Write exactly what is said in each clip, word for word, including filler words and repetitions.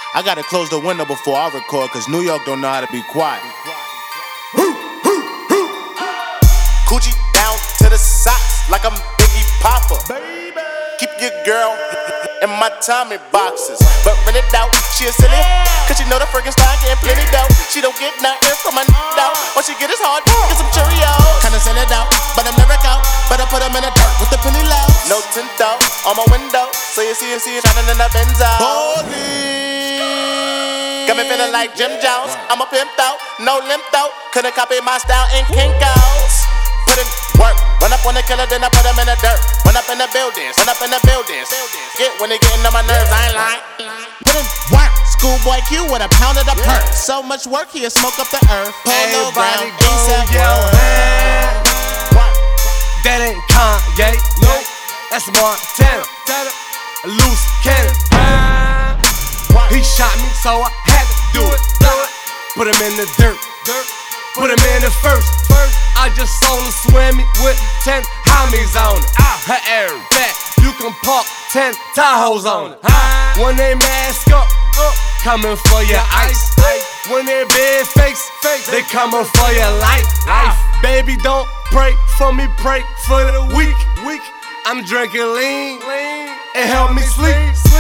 I gotta close the window before I record, cause New York don't know how to be quiet. Coochie down to the socks like I'm Biggie Popper. Baby. Keep your girl in my Tommy boxes, but rent it out, she a silly, cause she know the friggin' style getting plenty dough. She don't get nothing from my doubt. All she get is hard, get some Cheerios. Kinda send it out, but I'm never out. Better put them in the dirt with the penny low. No tint out on my window, so you see, you see it shining in the Benzo. Holy, got me feeling like Jim Jones. I'm a pimp out, no limp out. Couldn't copy my style in Kinko's. Put in work, run up on the killer, then I put him in the dirt. Run up in the buildings, run up in the buildings. Get when they getting on my nerves, I ain't lying. Put in work, schoolboy Q with a pound of the perk. So much work, he'll smoke up the earth. Polo ground, ASAP Road. That ain't Kanye, nope, that's Montana. A loose cannon. He shot me, so I had to do it. Put him in the dirt, put him in the first. I just saw her swimming with ten homies on it. Her air back, you can park ten Tahoes on it. When they mask up, coming for your ice. When they big fakes, they coming for your life. Baby, don't pray for me, pray for the weak. I'm drinking lean, it help me sleep.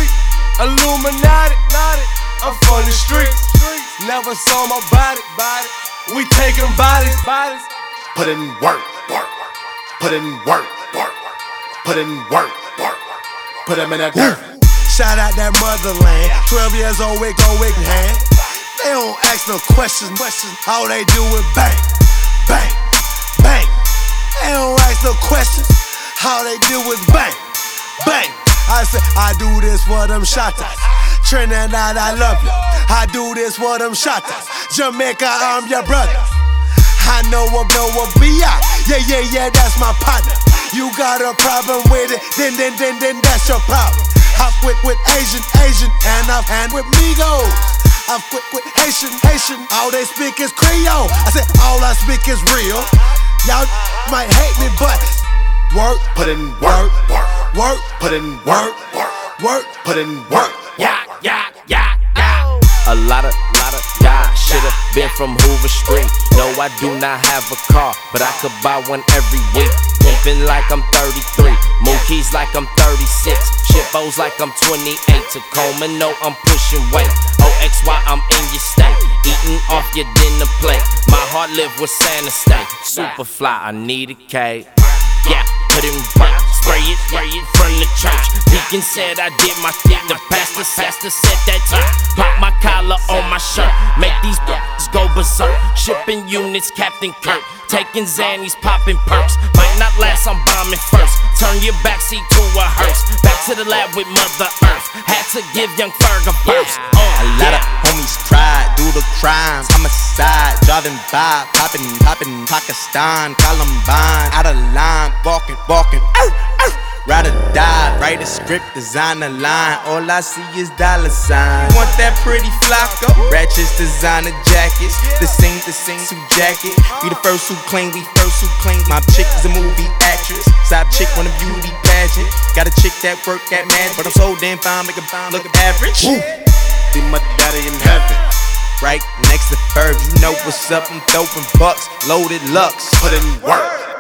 Illuminati, I'm from the streets. Never saw my body, we taking bodies. Put in work, work, put in work, work, put in work, work, put him in that dirt. Shout out that motherland, twelve years old, wick on wick hand. They don't ask no questions, questions. All they do is bang, bang, bang. They don't ask no questions. All they do is bang, bang. I say, I do this for them shotters. Trinidad, I love you. I do this for them shotters. Jamaica, I'm your brother. I know of no B I. Yeah, yeah, yeah, that's my partner. You got a problem with it, then, then, then, then that's your problem. I quit with Asian, Asian, and I've hand with Migos. I quit with Haitian, Haitian, all they speak is Creole. I said all I speak is real. Y'all might hate me, but work, put in work, work, work, put in work, work, work, put in work. Yeah, yeah, yeah, yeah. A lot of, lot of guys should've been from Hoover Street. No, I do not have a car, but I could buy one every week. Pimpin' like I'm thirty-three, Mookie's like I'm thirty-six, Shippo's like I'm twenty-eight. Tacoma, no, I'm pushing weight. O X Y, I'm in your state, eating off your dinner plate. My heart live with Santa State. Superfly, I need a cake. Yeah, put in work, spray it, spray it from the church. Deacon said I did my thing, the pastor, pastor said that time. Pop my collar on my shirt, make these b****s go berserk. Shipping units, Captain Kirk, taking Xannies, popping perks. Might not last, I'm bombing first. Turn your backseat to a hearse. Back to the lab with Mother Earth. Had to give young Ferg a burst. Uh, a lot yeah. of homies tried, do the crimes. Homicide, driving by, popping, popping, Pakistan, Columbine, out of line, walking, walking. Ow, ow. Rather die, write a script, design a line. All I see is dollar signs. Want that pretty Flocko? Ratchets, designer jackets. This ain't the same suit jacket. We the first who claim, we first who claim. My chick is a movie actress. Side chick on a beauty pageant. Got a chick that work at magic, but I'm so damn fine, make a fine look average. Woo. Be my daddy in heaven. Right next to Ferg, you know what's up. I'm throwing bucks, loaded Lux. Put in work.